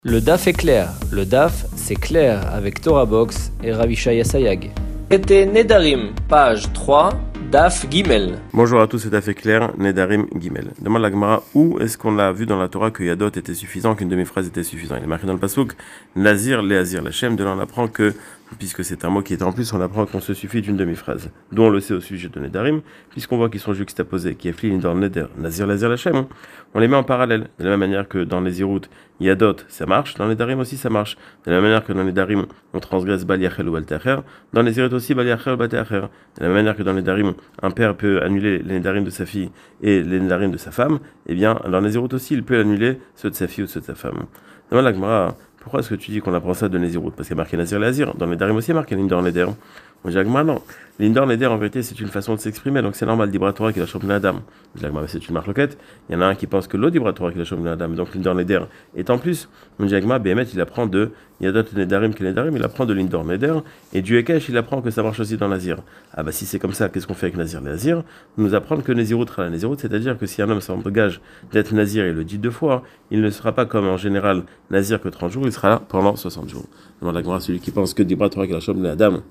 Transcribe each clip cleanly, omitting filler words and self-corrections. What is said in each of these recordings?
Le DAF est clair. Le DAF, c'est clair avec Torah Box et Ravishaya Sayag. Traité Nedarim, page 3, DAF Gimel. Bonjour à tous, c'est DAF est clair, Nedarim Gimel. Demande la Gemara, où est-ce qu'on a vu dans la Torah que Yadot était suffisant, qu'une demi-phrase était suffisante? Il est marqué dans le Pasuk, Nazir, Léazir, Lachem. De là, on apprend que, puisque c'est un mot qui est en plus, on apprend qu'on se suffit d'une demi-phrase. D'où on le sait au sujet de Nedarim, puisqu'on voit qu'ils sont juxtaposés, qui est fli dans le Neder, Nazir, Léazir, Lachem. On les met en parallèle, de la même manière que dans les Zirut, Yadot, ça marche, dans les Darim aussi ça marche. De la même manière que dans les Darim, on transgresse Bal Yachel ou Bal Te'acher, dans les Zirut aussi Bal Yachel ou Bal Te'acher. De la même manière que dans les Darim, un père peut annuler les Darim de sa fille et les Darim de sa femme, eh bien dans les Zirut aussi, il peut annuler ceux de sa fille ou ceux de sa femme. Demande la Gemara, pourquoi est-ce que tu dis qu'on apprend ça de Nézirut? Parce qu'il y a marqué Nazir Léazir. Dans les Darim aussi, il y a marqué Lindor Neder. On dit Agma, non. Lindor Neder, en vérité, c'est une façon de s'exprimer, donc c'est normal, Dibra Torah qu'il a chopé la dame. On dit Agma, c'est une marloquette. Il y en a un qui pense que l'autre Dibra Torah qu'il a chopé la dame, donc Lindor Neder est en plus. On dit Agma, Béhémet, il apprend de Yadot Nedarim que Nedarim, il apprend de Lindor Neder. Et du Ekech, il apprend que ça marche aussi dans Nazir. Ah bah si c'est comme ça, qu'est-ce qu'on fait avec Nazir Léazir? Nous apprendre que Nézirut sera la Nézirut, c'est-à-dire que si un homme s'engage d'être Nazir et le dit 2 fois, il ne sera pas comme en général Nazir que 30 jours, il sera là pendant 60 jours. Demande la Gemara, celui qui pense que Dibra Torah qu'il a chopé la dame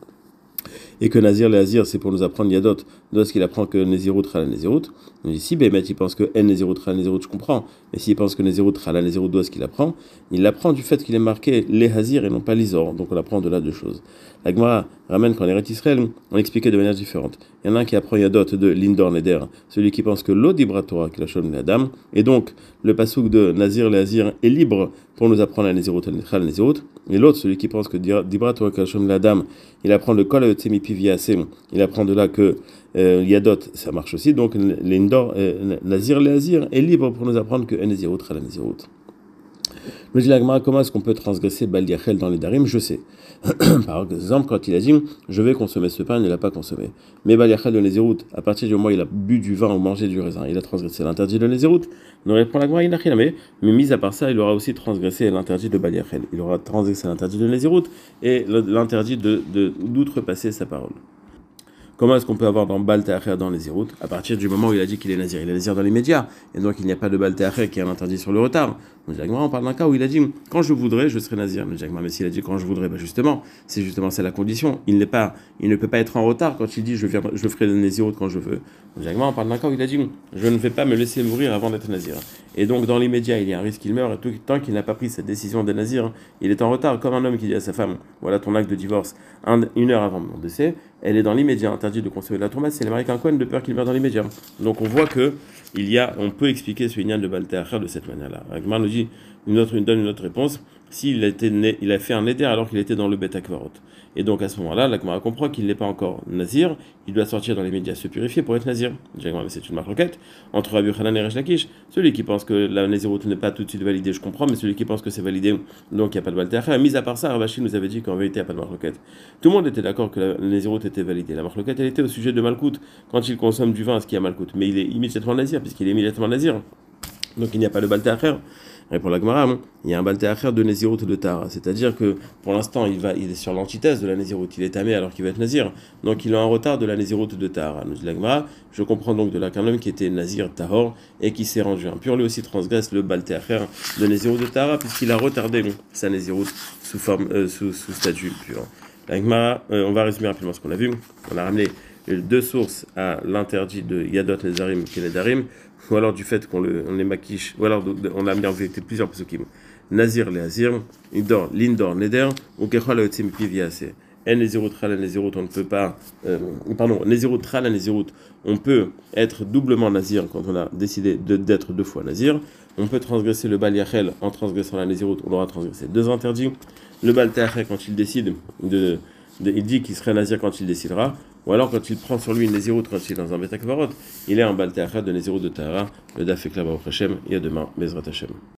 et que Nazir Léazir c'est pour nous apprendre Yadot, d'où est-ce qu'il apprend que Nézirut sera la Nézirut? On dit si Béhémet il pense que En Nézirut sera la Nézirut, je comprends, mais s'il pense que Nézirut sera la Nézirut, d'où est-ce qu'il apprend? Il l'apprend du fait qu'il est marqué les Hazir et non pas l'Izor, donc on apprend de là 2 choses. La Gemara ramène qu'en Eretz Israël, on expliquait de manière différente. Il y en a un qui apprend Yadot de Lindor Neder, celui qui pense que l'eau Dibra Torah qu'il a chopé la dame, et donc le pasouk de Nazir Léazir est libre pour nous apprendre la Nézirut, la Nézirut, et l'autre, celui qui pense que Dibra Torah qu'il a chopé la dame, il apprend le Kol Yotzemi il apprend de là que Yadot, ça marche aussi, donc l'Indor, Nazir Léazir est libre pour nous apprendre que Nézirut sera la Nézirut. Me dit la Gemara, comment est-ce qu'on peut transgresser Bal Yachel dans les Darim? Je sais. Par exemple, quand il a dit je vais consommer ce pain, il ne l'a pas consommé. Mais Bal Yachel de Nézirut, à partir du moment où il a bu du vin ou mangé du raisin, il a transgressé l'interdit de Nézirut. Nous répond la Gemara, mais mis à part ça, il aura aussi transgressé l'interdit de Bal Yachel. Il aura transgressé l'interdit de Nézirut et l'interdit d'outrepasser sa parole. Comment est-ce qu'on peut avoir dans Bal Te'acher dans les Zirut? À partir du moment où il a dit qu'il est Nazir, il est Nazir dans les médias, et donc il n'y a pas de Bal Te'acher qui est un interdit sur le retard. On parle d'un cas où il a dit quand je voudrais, je serai Nazir. Mais s'il a dit quand je voudrais, justement, c'est la condition. Il ne peut pas être en retard quand il dit je ferai le Nazirut quand je veux. On parle d'un cas où il a dit je ne vais pas me laisser mourir avant d'être Nazir. Et donc dans l'immédiat, il y a un risque qu'il meure, et tout tant qu'il n'a pas pris cette décision de Nazir, il est en retard, comme un homme qui dit à sa femme voilà ton acte de divorce 1 heure avant mon décès, elle est dans l'immédiat interdite de consommer de la tourmasse, c'est l'américain Cohen de peur qu'il meure dans l'immédiat. Donc on voit que on peut expliquer ce Inyan de Bal Te'acher de cette manière-là. Agmar nous dit donne une autre réponse. S'il il a fait un éder alors qu'il était dans le Bet Akvarot. Et donc à ce moment-là, l'Agmara comprend qu'il n'est pas encore Nazir, il doit sortir dans les médias se purifier pour être Nazir. C'est une marloquette entre Rabbi Yochanan et Resh Lakish. Celui qui pense que la Nazirut n'est pas tout de suite validée, je comprends, mais celui qui pense que c'est validé, donc il n'y a pas de Bal Te'acher. Mis à part ça, Ravashi nous avait dit qu'en vérité il n'y a pas de marloquette. Tout le monde était d'accord que la Nazirut était validée. La marloquette, elle était au sujet de Malkout, quand il consomme du vin, est-ce qu'il y a Malkout? Mais il est immédiatement Nazir, puisqu'il est immédiatement Nazir. Donc il n'y a pas de Bal Te'acher. Et pour la Gemara, il y a un Bal Te'acher de Nézirut de Tahara. C'est-à-dire que pour l'instant, il est sur l'antithèse de la Nézirut. Il est tamé alors qu'il va être Nazir. Donc il a un retard de la Nézirut de Tahara. Nous dit la Gemara, je comprends donc de là qu'un homme qui était Nazir Tahor et qui s'est rendu impur, lui aussi transgresse le Bal Te'acher de Nézirut de Tahara puisqu'il a retardé sa Nézirut sous statut pur. La Gemara, on va résumer rapidement ce qu'on a vu. On a ramené 2 sources à l'interdit de Yadot Nezarim qui est Nedarim, ou alors du fait qu'on les maquiche, ou alors on a mis en vérité plusieurs psukim. Nazir Léazir, Lindor Neder, ou Kechol Hayotzim Piviase. En Nézirut Tra la Nézirut, on ne peut pas. Nézirut Tra la Nézirut, on peut être doublement Nazir quand on a décidé d'être 2 fois Nazir. On peut transgresser le Bal Yachel en transgressant la Nézirut, on aura transgressé 2 interdits. Le Bal Te'acher, quand il décide il dit qu'il serait Nazir quand il décidera, ou alors quand il prend sur lui une Nézirut quand il est dans un Bet Akvarot, il est un Bal Te'acher de Nézirut de Tahara, le Daf est Klav Baruch Hashem, et à demain, Bezrat Hashem.